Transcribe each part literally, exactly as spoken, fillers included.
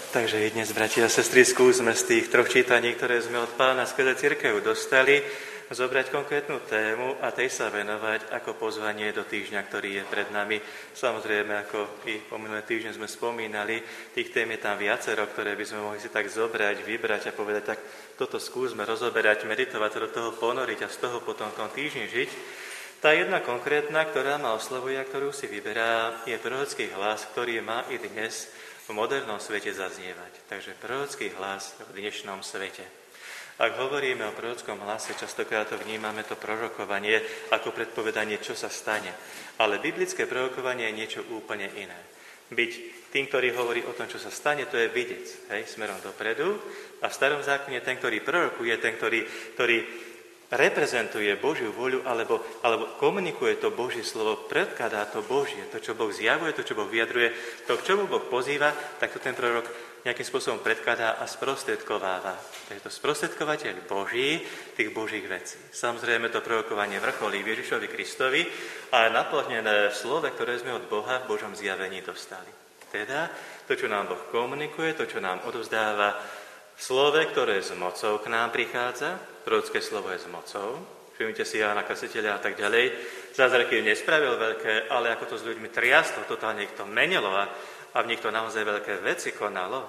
Takže i dnes, bratia a sestry, skúsme z tých troch čítaní, ktoré sme od Pána skrze cirkev dostali, zobrať konkrétnu tému a tej sa venovať ako pozvanie do týždňa, ktorý je pred nami. Samozrejme, ako i po minulé týždne sme spomínali, tých tém je tam viacero, ktoré by sme mohli si tak zobrať, vybrať a povedať, tak toto skúsme rozoberať, meditovať, do toho ponoriť a z toho potom v tom týždni žiť. Tá jedna konkrétna, ktorá ma oslovuje a ktorú si vyberá, je prorocký hlas, ktorý má i dnes v modernom svete zaznievať. Takže prorocký hlas v dnešnom svete. Ak hovoríme o prorockom hlase, častokrát to vnímame to prorokovanie ako predpovedanie, čo sa stane. Ale biblické prorokovanie je niečo úplne iné. Byť tým, ktorý hovorí o tom, čo sa stane, to je videc, hej, smerom dopredu. A v starom zákone ten, ktorý prorokuje, ten, ktorý, ktorý reprezentuje Božiu voľu alebo, alebo komunikuje to Božie slovo, predkladá to Božie, to, čo Boh zjavuje, to, čo Boh vyjadruje, to, k čomu Boh pozýva, tak to ten prorok nejakým spôsobom predkladá a sprostredkováva. Takže to sprostredkovateľ Boží tých Božích vecí. Samozrejme to prorokovanie vrcholí Ježišovi Kristovi a je naplnené v slove, ktoré sme od Boha v Božom zjavení dostali. Teda to, čo nám Boh komunikuje, to, čo nám odovzdáva v slove, ktoré s mocou k nám prichádza, prorocké slovo je s mocou, všimnite si Jána Krstiteľa a tak ďalej, zázraky nespravil veľké, ale ako to s ľuďmi triaslo, totálne ich to menilo a, a v nich to naozaj veľké veci konalo.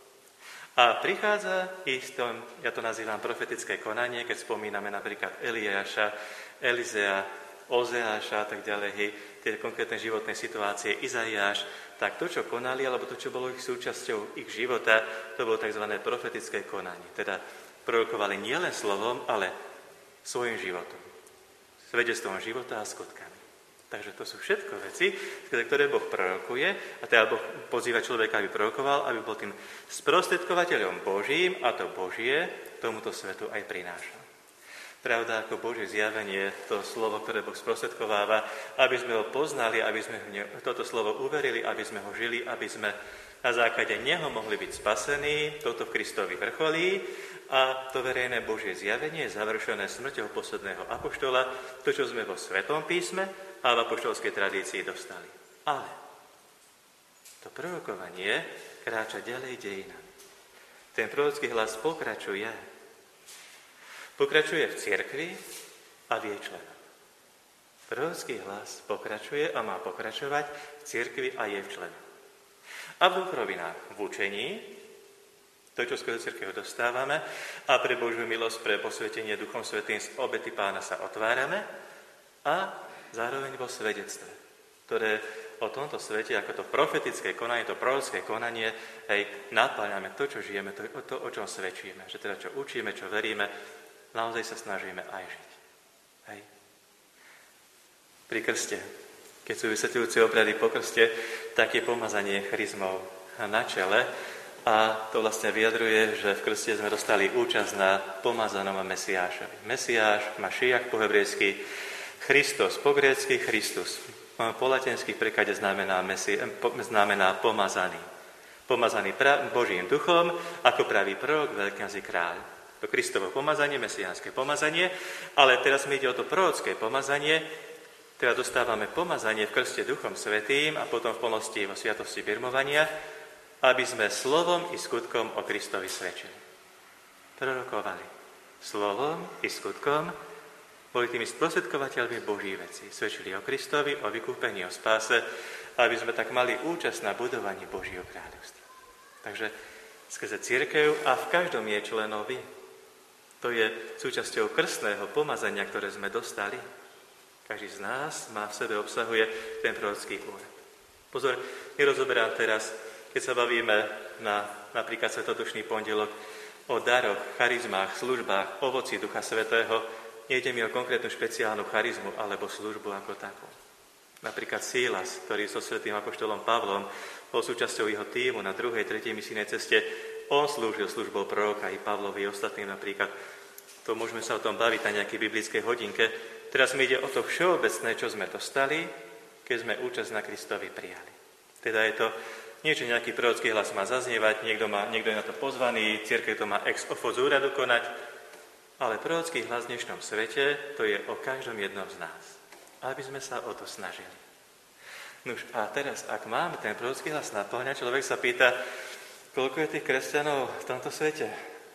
A prichádza i s tom, ja to nazývam profetické konanie, keď spomíname napríklad Eliáša, Elizea, Ozeáša a tak ďalej, hej, tie konkrétne životné situácie, Izaiáš, tak to, čo konali, alebo to, čo bolo ich súčasťou ich života, to bolo tzv. Profetické konanie. Teda prorokovali nielen slovom, ale svojim životom. Svedectvom života a skutkami. Takže to sú všetko veci, ktoré Boh prorokuje, a teda Boh pozýva človeka, aby prorokoval, aby bol tým sprostredkovateľom Božím, a to Božie tomuto svetu aj prináša. Pravda, ako Božie zjavenie, to slovo, ktoré Boh sprostredkováva, aby sme ho poznali, aby sme v toto slovo uverili, aby sme ho žili, aby sme na základe neho mohli byť spasení, toto v Kristovi vrcholí a to verejné Božie zjavenie je završené smrťou posledného apoštola, to, čo sme vo Svetom písme a v apoštolskej tradícii dostali. Ale to prorokovanie kráča ďalej dejinami. Ten prorocký hlas pokračuje Pokračuje v cirkvi a v jej členoch. Prorocký hlas pokračuje a má pokračovať v cirkvi a jej členoch. A v dvoch rovinách. V učení, to, čo skrze cirkev dostávame, a pre Božiu milosť, pre posvetenie Duchom Svätým z obety Pána sa otvárame, a zároveň vo svedectve, ktoré o tomto svete, ako to profetické konanie, to prorocké konanie, hej, napáľame to, čo žijeme, to, to, o čom svedčíme. Že teda, čo učíme, čo veríme, naozaj sa snažíme aj žiť. Hej. Pri krste, keď sú vysvetľujúce obrady po krste, tak je pomazanie charizmou na čele a to vlastne vyjadruje, že v krste sme dostali účasť na pomazanom Mesiášovi. Mesiáš, Mašiach po hebrejsky, Christos po grécky, Christus. Po latinský preklade znamená, mesi, znamená pomazaný. Pomazaný pra, Božím duchom, ako praví prorok, veľkňaz i kráľ. To Kristovo pomazanie, mesiánske pomazanie, ale teraz mi ide o to prorocké pomazanie, teda dostávame pomazanie v krste Duchom Svätým a potom v plnosti vo sviatosti birmovania, aby sme slovom i skutkom o Kristovi svedčili. Prorokovali. Slovom i skutkom boli tými sprostredkovateľmi Božích vecí. Svedčili o Kristovi, o vykúpení, o spáse, aby sme tak mali účasť na budovaní Božieho kráľovstva. Takže skrze cirkev a v každom je členovi. To je súčasťou krstného pomazania, ktoré sme dostali. Každý z nás má v sebe, obsahuje ten prorocký úrad. Pozor, nerozoberám teraz, keď sa bavíme na napríklad Svetodušný pondelok o daroch, charizmách, službách, ovoci Ducha Svätého, nejde mi o konkrétnu špeciálnu charizmu alebo službu ako takú. Napríklad Sílas, ktorý so svätým apoštolom Pavlom bol súčasťou jeho tímu na druhej, tretej misijnej ceste, on slúžil službou proroka i Pavlovi ostatným napríklad. To môžeme sa o tom baviť na nejakej biblickej hodinke. Teraz mi ide o to všeobecné, čo sme dostali, keď sme účasť na Kristovi prijali. Teda je to niečo, nejaký prorocký hlas má zaznievať, niekto, má, niekto je na to pozvaný, cirkev to má ex ofo z úradu konať, ale prorocký hlas v dnešnom svete, to je o každom jednom z nás. Aby sme sa o to snažili. Nuž a teraz, ak máme ten prorocký hlas naplňať, človek sa pýta, koľko je tých kresťanov v tomto svete?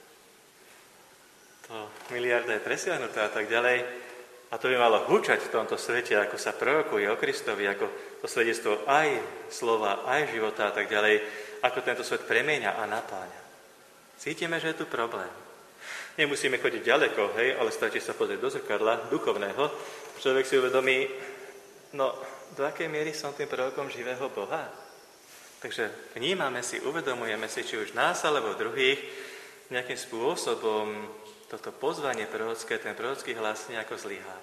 To miliarda je presiahnutá a tak ďalej. A to by malo hučať v tomto svete, ako sa prorokuje o Kristovi, ako to svedectvo aj slova, aj života a tak ďalej, ako tento svet premieňa a napáňa. Cítime, že je tu problém. Nemusíme chodiť ďaleko, hej, ale stačí sa pozrieť do zrkadla duchovného. Človek si uvedomí, no do akej miery som tým prorokom živého Boha. Takže vnímame si, uvedomujeme si, či už nás alebo druhých, nejakým spôsobom toto pozvanie prorocké, ten prorocký hlas nejako zlyhá.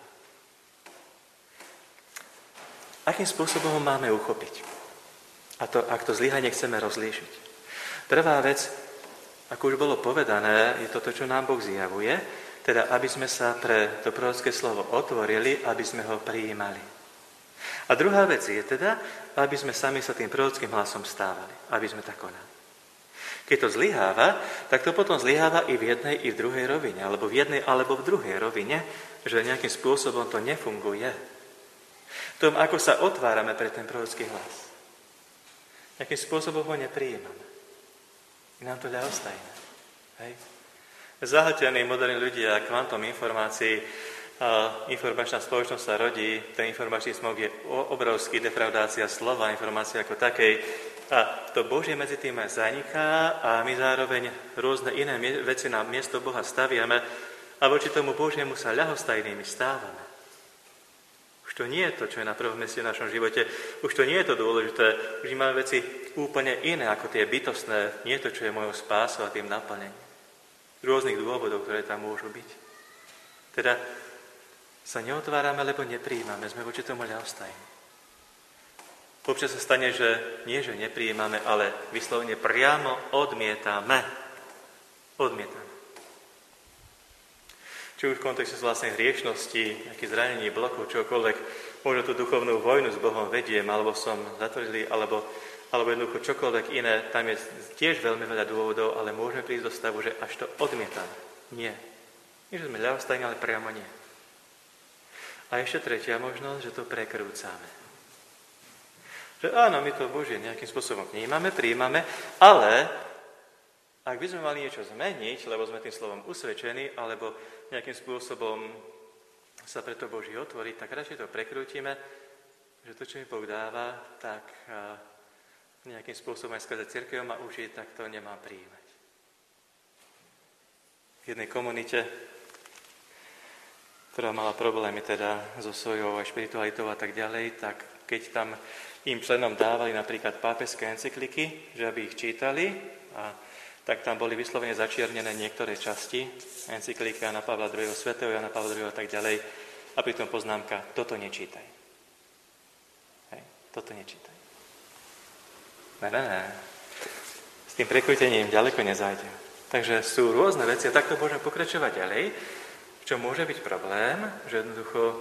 Akým spôsobom ho máme uchopiť? A to, ak to zlyhanie chceme rozlíšiť. Prvá vec, ako už bolo povedané, je toto, čo nám Boh zjavuje, teda aby sme sa pre to prorocké slovo otvorili, aby sme ho prijímali. A druhá vec je teda, aby sme sami sa tým prorockým hlasom stávali, aby sme tak konali. Keď to zlyháva, tak to potom zlyháva i v jednej, i v druhej rovine, alebo v jednej, alebo v druhej rovine, že nejakým spôsobom to nefunguje. V tom, ako sa otvárame pre ten prorocký hlas. Nejakým spôsobom ho neprijímame. Je nám to ľahostajné. Hej? Zahltení moderní ľudia kvantom informácií, a informačná spoločnosť sa rodí, ten informačný smog je obrovský, defraudácia slova, informácie ako takej. A to Božie medzi tým aj zaniká a my zároveň rôzne iné veci na miesto Boha staviame a voči tomu Božiemu sa ľahostajnými stávame. Už to nie je to, čo je na prvom mieste v našom živote. Už to nie je to dôležité. Už máme veci úplne iné ako tie bytostné. Nie je to, čo je mojou spásou a tým naplnením. Z rôznych dôvodov, ktoré tam môžu byť. Teda sa neotvárame, lebo neprijímame. Sme voči tomu ľahostajní. Občas sa stane, že nie, že neprijímame, ale vyslovene priamo odmietame. Odmietame. Či už v kontexte vlastnej hriešnosti, nejakých zranení, blokov, čokoľvek, možno tú duchovnú vojnu s Bohom vediem, alebo som zatvorili, alebo, alebo jednoducho čokoľvek iné, tam je tiež veľmi veľa dôvodov, ale môžeme prísť do stavu, že až to odmietame. Nie. Nie, že sme ľahostajní, ale priamo nie. A ešte tretia možnosť, že to prekrúcame. Že áno, my to Božie nejakým spôsobom vnímame, prijímame, ale ak by sme mali niečo zmeniť, lebo sme tým slovom usvedčení, alebo nejakým spôsobom sa pre to Boží otvoriť, tak radšej to prekrútime, že to, čo mi Boh dáva, tak nejakým spôsobom aj skrze cirkev ma učiť, tak to nemám prijímať. V jednej komunite, ktorá mala problémy teda so svojou aj špiritualitou a tak ďalej, tak keď tam im členom dávali napríklad pápežské encykliky, že aby ich čítali, a tak tam boli vyslovene začiernené niektoré časti encyklíky Jana Pavla druhého. Svätého Jana Pavla druhého. a tak ďalej. A pritom poznámka, toto nečítaj. Hej, toto nečítaj. Ne, ne, ne. S tým prekrútením ďaleko nezájdem. Takže sú rôzne veci a takto môžeme pokračovať ďalej, čo môže byť problém, že jednoducho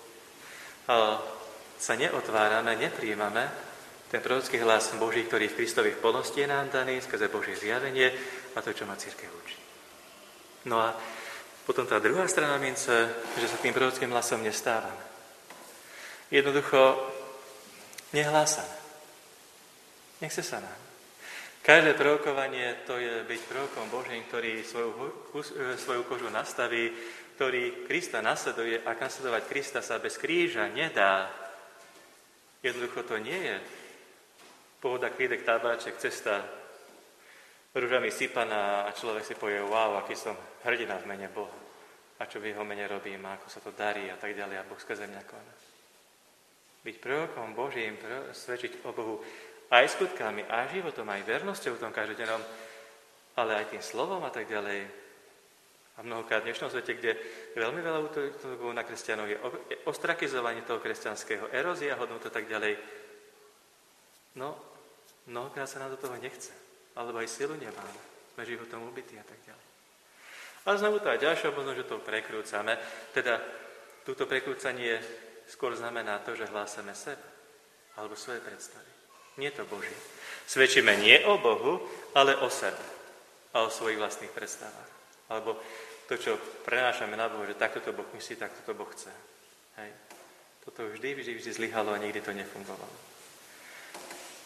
sa neotvárame, neprijímame ten prorocký hlas Boží, ktorý v Kristovi v plnosti je nám daný, skrze Božie zjavenie a to, čo ma cirkev učí. No a potom tá druhá strana mince, že sa tým prorockým hlasom nestávame. Jednoducho nehlásame. Nechce sa nám. Každé prorokovanie to je byť prorokom Božím, ktorý svoju, svoju kožu nastaví, ktorý Krista nasleduje a nasledovať Krista sa bez kríža nedá. Jednoducho to nie je pohoda, klídek, tabáček, cesta ružami sypaná a človek si povie, wow, aký som hrdina v mene Boha. A čo v jeho mene robím, a ako sa to darí a tak ďalej a Boh skrze mňa koná. Byť prorokom Božím, svedčiť o Bohu aj skutkami, aj životom, aj vernosťou v tom každodennom, ale aj tým slovom a tak ďalej. A mnohokrát v dnešnom svete, kde je veľmi veľa útokov na kresťanov, je ostrakizovanie toho kresťanského, erózia hodnot a tak ďalej. No, mnohokrát sa nám do toho nechce. Alebo aj silu nemáme. Sme životom ubití a tak ďalej. A znovu tá ďalšia možnosť, že to prekrúcame. Teda, túto prekrúcanie skôr znamená to, že hlásame seba. Alebo svoje predstavy. Nie to Božie. Svedčíme nie o Bohu, ale o sebe. A o svojich vlastných predstavách. Alebo to, čo prenášame na Boha, že takto to Boh myslí, takto to Boh chce. Hej. Toto vždy, vždy, vždy zlyhalo a nikdy to nefungovalo.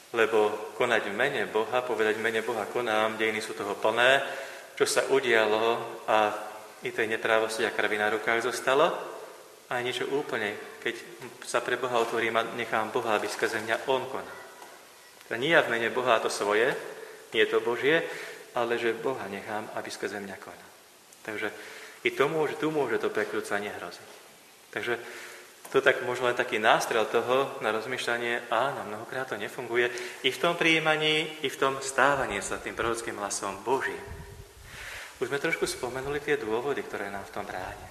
Lebo konať v mene Boha, povedať v mene Boha konám, dejiny sú toho plné, čo sa udialo a i tej netrávosti a krvi na rukách zostalo, a niečo úplne, keď sa pre Boha otvorím a nechám Boha, aby skrze mňa On konal. To nie ja v mene Boha to svoje, nie je to Božie, ale že Boha nechám, aby skrze mňa konal. Takže i to môže, tu môže to prekľúcanie hroziť. Takže to tak možno len taký nástrel toho na rozmýšľanie, áno, mnohokrát to nefunguje i v tom prijímaní, i v tom stávaní sa tým prorockým hlasom Božím. Už sme trošku spomenuli tie dôvody, ktoré nám v tom bránia.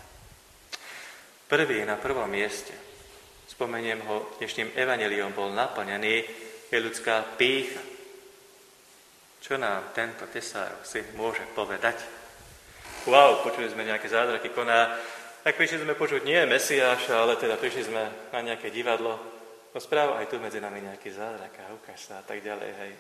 Prvý na prvom mieste, spomeniem ho dnešným evanjeliom, bol naplnený, je ľudská pýcha. Čo nám tento tesár syn môže povedať? Wow, počuli sme nejaké zázraky, koná. Tak prišli sme počuť nie Mesiáša, ale teda prišli sme na nejaké divadlo. No správ aj tu medzi nami nejaký zázrak a ukáž sa a tak ďalej, hej.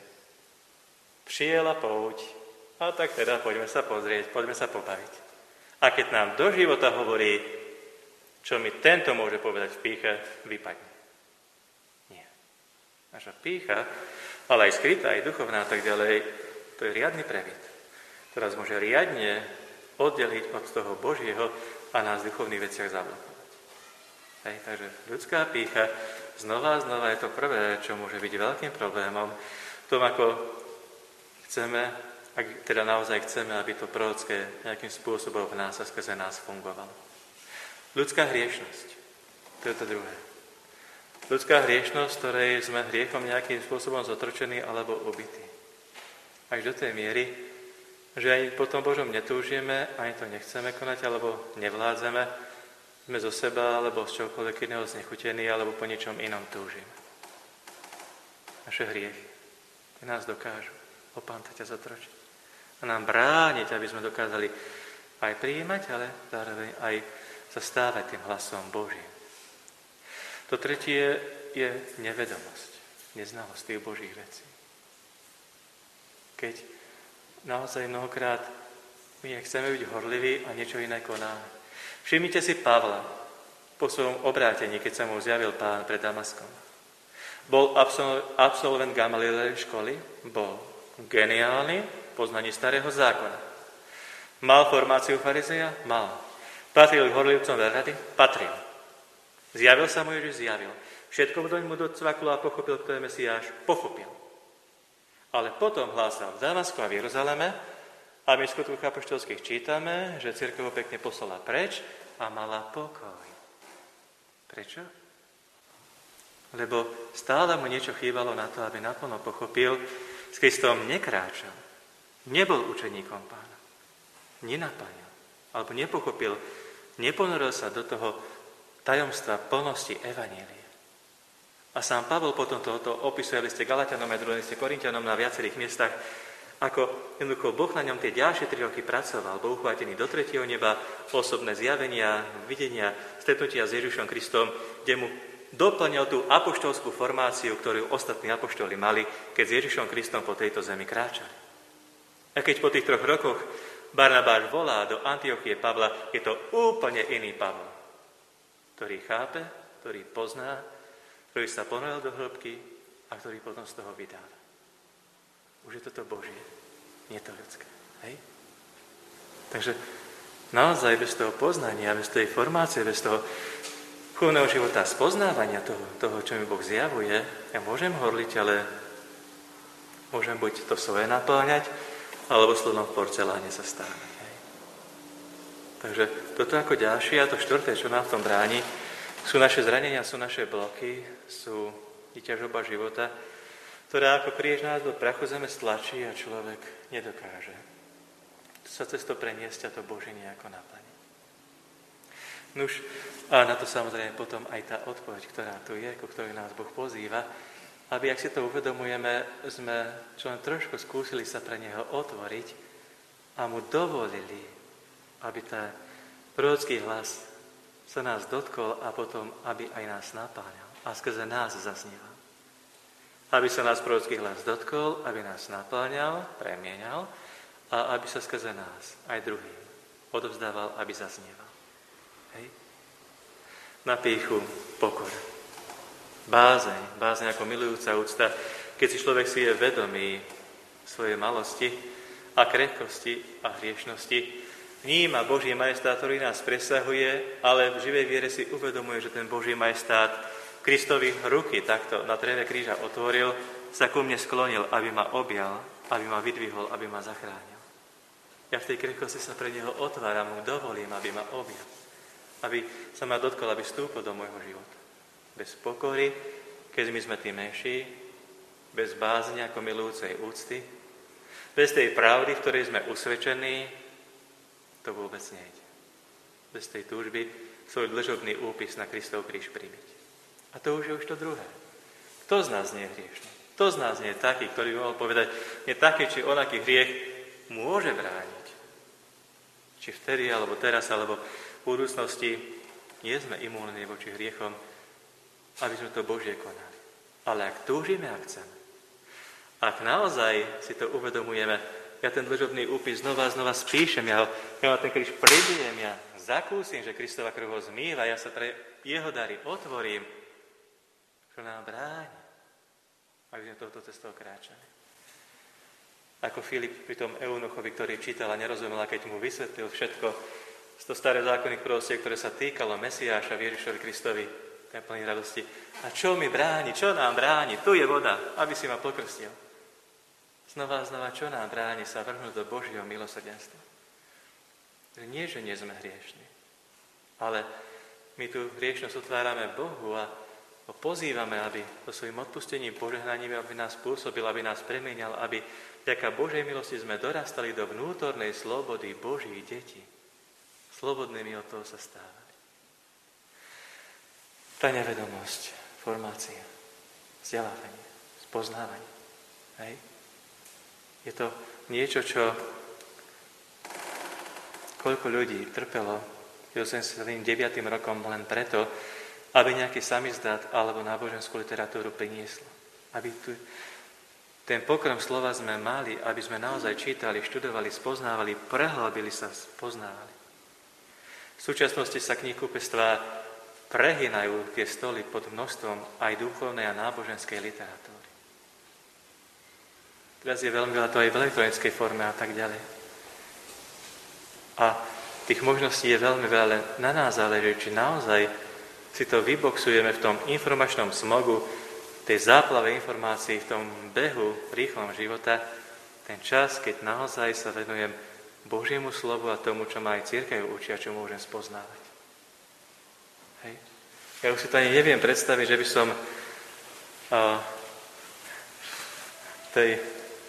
Přiela pouť. A tak teda poďme sa pozrieť, poďme sa pobaviť. A keď nám do života hovorí, čo mi tento môže povedať v pýche, vypadne. Nie. Naša pýcha, ale aj skrytá, aj duchovná a tak ďalej, to je riadny previd. Teraz môže riadne oddeliť od toho Božieho a nás v duchovných veciach zablokovať. Hej, takže ľudská pýcha, znova a znova je to prvé, čo môže byť veľkým problémom v tom, ako chceme, ak teda naozaj chceme, aby to prorocké nejakým spôsobom v nás a skrze nás fungovalo. Ľudská hriešnosť, to je to druhé. Ľudská hriešnosť, ktorej sme hriechom nejakým spôsobom zotročení alebo ubití. Až do tej miery, že aj po tom Božom netúžime, ani to nechceme konať, alebo nevládzeme, sme zo seba, alebo z čokoľvek iného znechutení, alebo po niečom inom túžime. Naše hriechy, tie nás dokážu opántať a zotročiť. A nám brániť, aby sme dokázali aj prijímať, ale zároveň aj zastávať tým hlasom Božím. To tretie je nevedomosť, neznalosť tých Božích vecí. Keď naozaj mnohokrát my chceme byť horliví a niečo iné konáme. Všimnite si Pavla po svojom obrátení, keď sa mu zjavil Pán pred Damaskom. Bol absolvent Gamalielej školy, bol geniálny v poznaní starého zákona. Mal formáciu farizeja? Mal. Patril k horlivcom rady? Patril. Zjavil sa mu Ježiš? Zjavil. Všetko doň mu docvaklo a pochopil, kto je Mesiáš? Pochopil. Ale potom hlásal v Damasku a v Jeruzaleme a my v skutkoch apoštolských čítame, že cirkev ho pekne poslala preč a mala pokoj. Prečo? Lebo stále mu niečo chýbalo na to, aby naplno pochopil, s Kristom nekráčal, nebol učeníkom Pána, nenaplnil, alebo nepochopil, neponoril sa do toho tajomstva plnosti evanjelia. A sám Pavol potom toto opisuje v liste Galatianom a druhom liste Korinťanom na viacerých miestach, ako jednoducho Boh na ňom tie ďalšie tri roky pracoval, bol uchvátený do tretieho neba, osobné zjavenia, videnia, stretnutia s Ježišom Kristom, kde mu doplňal tú apoštolskú formáciu, ktorú ostatní apoštoli mali, keď s Ježišom Kristom po tejto zemi kráčali. A keď po tých troch rokoch Barnabáš volá do Antiochie Pavla, je to úplne iný Pavol, ktorý chápe, ktorý pozná, ktorý sa ponoril do hĺbky a ktorý potom z toho vydáva. Už je toto Božie, nie to ľudské. Hej? Takže naozaj bez toho poznania, bez tej formácie, bez toho duchovného života, spoznávania toho, toho, čo mi Boh zjavuje, ja môžem horliť, ale môžem buď to svoje napĺňať, alebo slonom v porceláne sa stávať. Hej? Takže toto ako ďalšie a to štvrté, čo nám v tom bráni, sú naše zranenia, sú naše bloky, sú ťažoba života, ktorá ako kríž nás do prachu zeme stlačí a človek nedokáže sa cez to preniesť a to Božie nejako naplniť. Nuž, a na to samozrejme potom aj tá odpoveď, ktorá tu je, ku ktorej nás Boh pozýva, aby, ak si to uvedomujeme, sme čo len trošku skúsili sa pre Neho otvoriť a Mu dovolili, aby tá prorocký hlas sa nás dotkol a potom, aby aj nás napáňal a skrze nás zaznieval. Aby sa nás prorocký hlas dotkol, aby nás napáňal, premieňal a aby sa skrze nás aj druhým odovzdával, aby zaznieval. Hej? Na pýchu pokora. Bázeň, bázeň ako milujúca úcta keď si človek si je vedomý svojej malosti a krehkosti a hriešnosti, vníma Boží majestát, ktorý nás presahuje, ale v živej viere si uvedomuje, že ten Boží majestát Kristovi ruky takto na dreve kríža otvoril, sa ku mne sklonil, aby ma objal, aby ma vydvihol, aby ma zachránil. Ja v tej krehkosti sa pre neho otváram, mu dovolím, aby ma objal, aby sa ma dotkol, aby vstúpil do môjho života. Bez pokory, keď my sme tí menší, bez bázne ako milujúcej úcty, bez tej pravdy, v ktorej sme usvedčení, to vôbec nejde. Bez tej túžby svoj dlžobný úpis na Kristov kríž primiť. A to už je už to druhé. Kto z nás nie je hriešný? Kto z nás nie je taký, ktorý by mohol povedať, nie taký či onaký hriech môže brániť? Či vtedy, alebo teraz, alebo v budúcnosti nie sme imúnni voči hriechom, aby sme to Božie konali. Ale ak túžime a chceme, ak naozaj si to uvedomujeme, ja ten dlžobný úpis znova a znova spíšem, ja, ho, ja ho ten kríž prebijem, ja zakúsim, že Kristova krv ho zmýva, ja sa pre jeho dary otvorím, čo nám bráni, aby sme touto cestou kráčali. Ako Filip pri tom eunuchovi, ktorý čítal a nerozumel, a keď mu vysvetlil všetko z toho staré zákonných prorostiek, ktoré sa týkalo Mesiáša, Ježišovi Kristovi, ten plný radosti. A čo mi bráni, čo nám bráni? Tu je voda, aby si ma pokrstil. Znova a znova, čo nám bráni sa vrhnúť do Božieho milosrdenstva? Nie, že nie sme hriešni, ale my tu hriešnosť otvárame Bohu a ho pozývame, aby so svojím odpustením, požehnaním, aby nás pôsobil, aby nás premienial, aby vďaka Božej milosti sme dorastali do vnútornej slobody Božích detí. Slobodnými od toho sa stávali. Tajná vedomosť, formácia, vzdelávanie, spoznávanie. Hej? Je to niečo, čo koľko ľudí trpelo osemdesiatdeväť rokom len preto, aby nejaký samizdát alebo náboženskú literatúru prinieslo. Aby tu ten pokrm slova sme mali, aby sme naozaj čítali, študovali, spoznávali, prehlbili sa, spoznávali. V súčasnosti sa kníhkupectvá prehynajú tie stoly pod množstvom aj duchovnej a náboženskej literatúry. Teraz je veľmi veľa to aj v elektronickej forme a tak ďalej. A tých možností je veľmi veľa, len na nás záleží, či naozaj si to vyboxujeme v tom informačnom smogu, tej záplave informácií, v tom behu rýchlom života, ten čas, keď naozaj sa venujem Božiemu slovu a tomu, čo ma aj cirkev učí a čo môžem spoznávať. Hej. Ja už si to ani neviem predstaviť, že by som uh, tej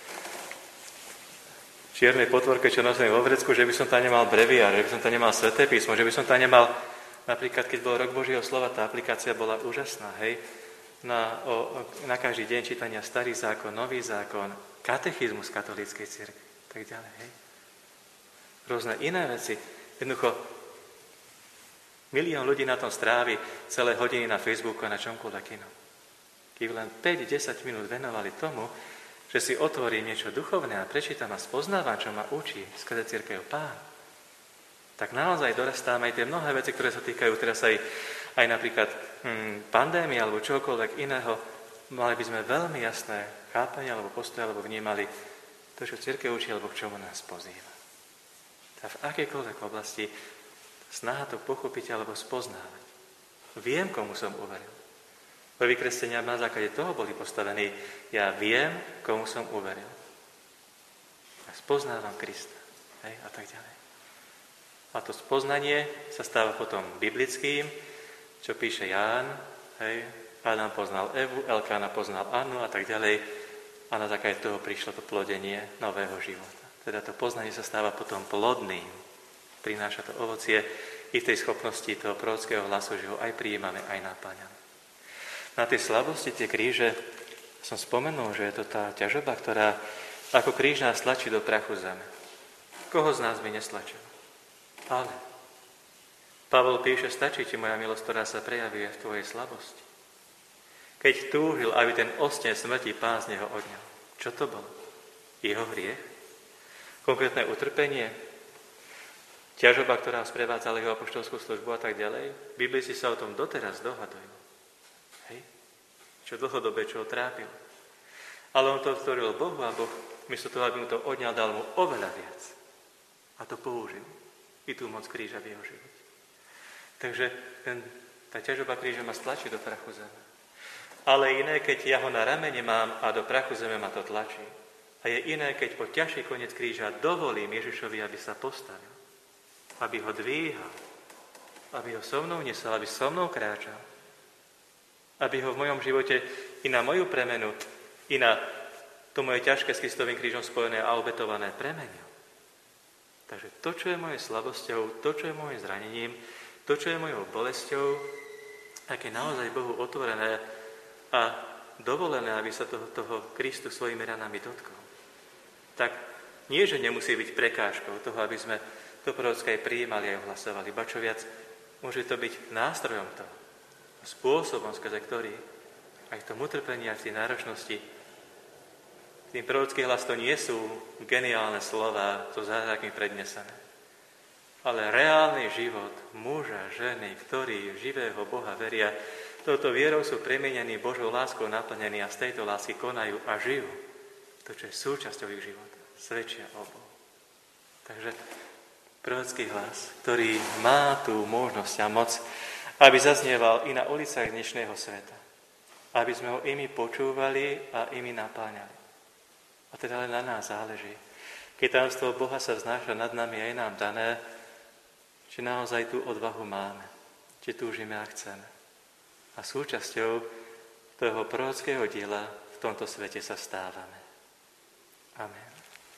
čiernej potvorke, čo nosím vo vrecku, že by som tam nemal breviár, že by som tam nemal sväté písmo, že by som tam nemal, napríklad, keď bol rok Božieho slova, tá aplikácia bola úžasná, hej, na, o, na každý deň čítania Starý zákon, Nový zákon, katechizmus katolíckej cirkvi, tak ďalej, hej. Rôzne iné veci. Jednoducho, milión ľudí na tom strávi celé hodiny na Facebooku a na čomkoľvek inom. Keď len päť až desať minút venovali tomu, že si otvorím niečo duchovné a prečítam a spoznávam, čo ma učí skrze cirkev Pán, tak naozaj dorastáme aj tie mnohé veci, ktoré sa týkajú teraz aj, aj napríklad hm, pandémie alebo čokoľvek iného. Mali by sme veľmi jasné chápanie alebo postoje, alebo vnímali to, čo cirkev učí, alebo k čomu nás pozýva. A v akejkoľvek oblasti snaha to pochopiť alebo spoznávať. Viem, komu som uveril. Prví kresťania na základe toho boli postavení. Ja viem, komu som uveril. A spoznávam Krista. Hej, a tak ďalej. A to spoznanie sa stáva potom biblickým, čo píše Ján. Hej, Adam poznal Evu, Elkána poznal Annu a tak ďalej. A na základe toho prišlo to plodenie nového života. Teda to poznanie sa stáva potom plodným. Prináša to ovocie i v tej schopnosti toho prorockého hlasu, že ho aj prijímame, aj napáňame. Na tej slabosti tie kríže som spomenul, že je to tá ťažoba, ktorá ako kríž nás tlačí do prachu zeme. Koho z nás by nestlačil? Ale Pavol píše, stačí ti moja milosť, ktorá sa prejavuje v tvojej slabosti. Keď túžil, aby ten osteň smrti Pán z neho odňal. Čo to bolo? Jeho hriech? Konkrétne utrpenie? Ťažoba, ktorá sprevádzala jeho apoštolskú službu a tak ďalej? Biblisti sa o tom doteraz dohadujú. Hej? Čo dlhodobé, čo ho trápilo. Ale on to stvoril Bohu a Boh, miesto toho, aby mu to odňal, dal mu oveľa viac. A to použil. I tú moc kríža v jeho živote. Takže ten, tá ťažoba kríža ma stlačí do prachu zeme. Ale iné, keď ja ho na ramene mám a do prachu zeme ma to tlačí. A je iné, keď po ťažší koniec kríža dovolím Ježišovi, aby sa postavil. Aby ho dvíhal. Aby ho so mnou nesol, aby so mnou kráčal. Aby ho v mojom živote i na moju premenu, i na to moje ťažké s Kristovým krížom spojené a obetované premenil. Takže to, čo je mojou slabosťou, to, čo je mojim zranením, to, čo je mojou bolesťou, tak je naozaj Bohu otvorené a dovolené, aby sa toho, toho Kristu svojimi ranami dotkol. Tak nie, že nemusí byť prekážkou toho, aby sme to prorocké prijímali a ohlasovali. Ba čo viac, môže to byť nástrojom toho, spôsobom, skrze ktorý aj v tom utrpení a v tej náročnosti tým prorocký hlas to nie sú geniálne slová, so zázrakmi prednesené. Ale reálny život muža, ženy, ktorí v živého Boha veria, touto vierou sú premienení Božou láskou naplnení a z tejto lásky konajú a žijú. To, čo je súčasťou ich života, svedčia o Bohu. Takže prorocký hlas, ktorý má tú možnosť a moc, aby zaznieval i na ulicách dnešného sveta. Aby sme ho imi počúvali a imi napáňali. A teda len na nás záleží. Keď tajomstvo Boha sa vznáša nad nami a je nám dané, či naozaj tú odvahu máme, či túžime a chceme. A súčasťou toho prorockého diela v tomto svete sa stávame. Amen.